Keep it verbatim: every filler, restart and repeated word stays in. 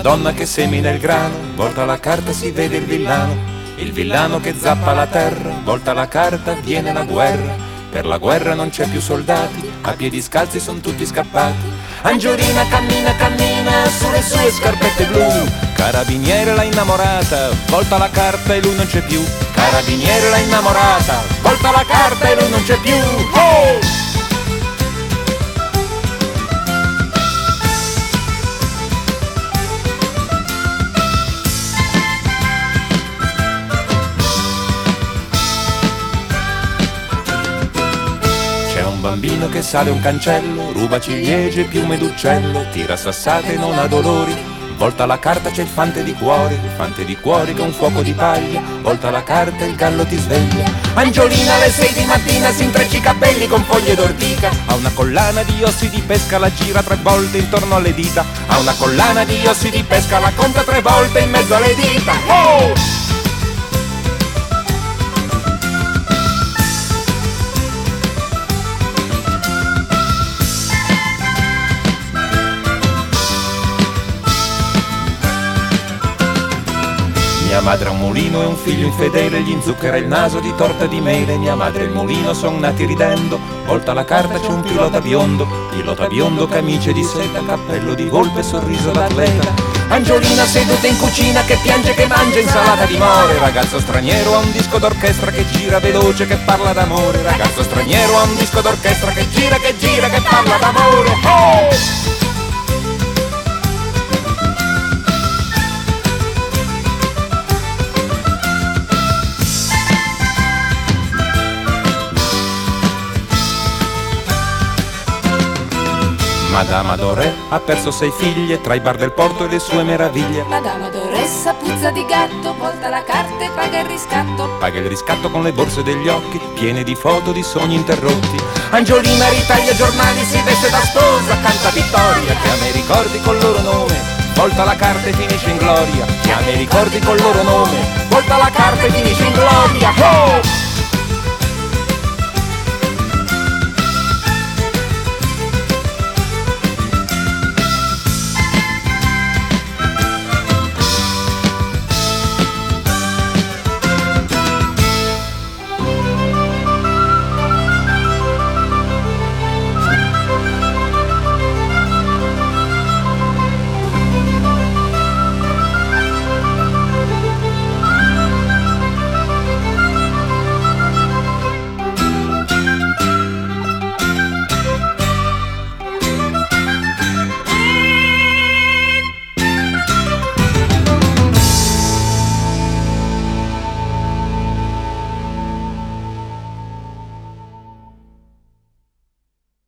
donna che semina il grano, volta la carta si vede il villano, il villano che zappa la terra, volta la carta viene la guerra, per la guerra non c'è più soldati, a piedi scalzi son tutti scappati. Angiolina cammina cammina sulle sue scarpette blu, carabiniere l'ha innamorata, volta la carta e lui non c'è più, carabiniere l'ha innamorata, volta la carta e lui non c'è più. Oh! Bambino che sale un cancello, ruba ciliegie, piume d'uccello, tira sassate e non ha dolori, volta la carta c'è il fante di cuore, il fante di cuore che è un fuoco di paglia, volta la carta e il gallo ti sveglia. Angiolina alle sei di mattina si intreccia i capelli con foglie d'ortica, ha una collana di ossi di pesca, la gira tre volte intorno alle dita, ha una collana di ossi di pesca, la conta tre volte in mezzo alle dita. Oh! Mia madre ha un mulino e un figlio infedele, gli inzucchera il naso di torta di mele. Mia madre e il mulino son nati ridendo, volta la carta c'è un pilota biondo, pilota biondo, camicie di seta, cappello di volpe, sorriso d'atleta. Angiolina seduta in cucina che piange che mangia insalata di more, ragazzo straniero ha un disco d'orchestra che gira veloce che parla d'amore, ragazzo straniero ha un disco d'orchestra che gira che gira che parla d'amore. Oh! Madama Doré ha perso sei figlie tra i bar del porto e le sue meraviglie. Madama Doressa puzza di gatto, volta la carta e paga il riscatto. Paga il riscatto con le borse degli occhi, piene di foto di sogni interrotti. Angiolina ritaglia giornali, si veste da sposa, canta vittoria, chiama i ricordi col loro nome, volta la carta e finisce in gloria, chiama i ricordi col loro nome, volta la carta e finisce in gloria.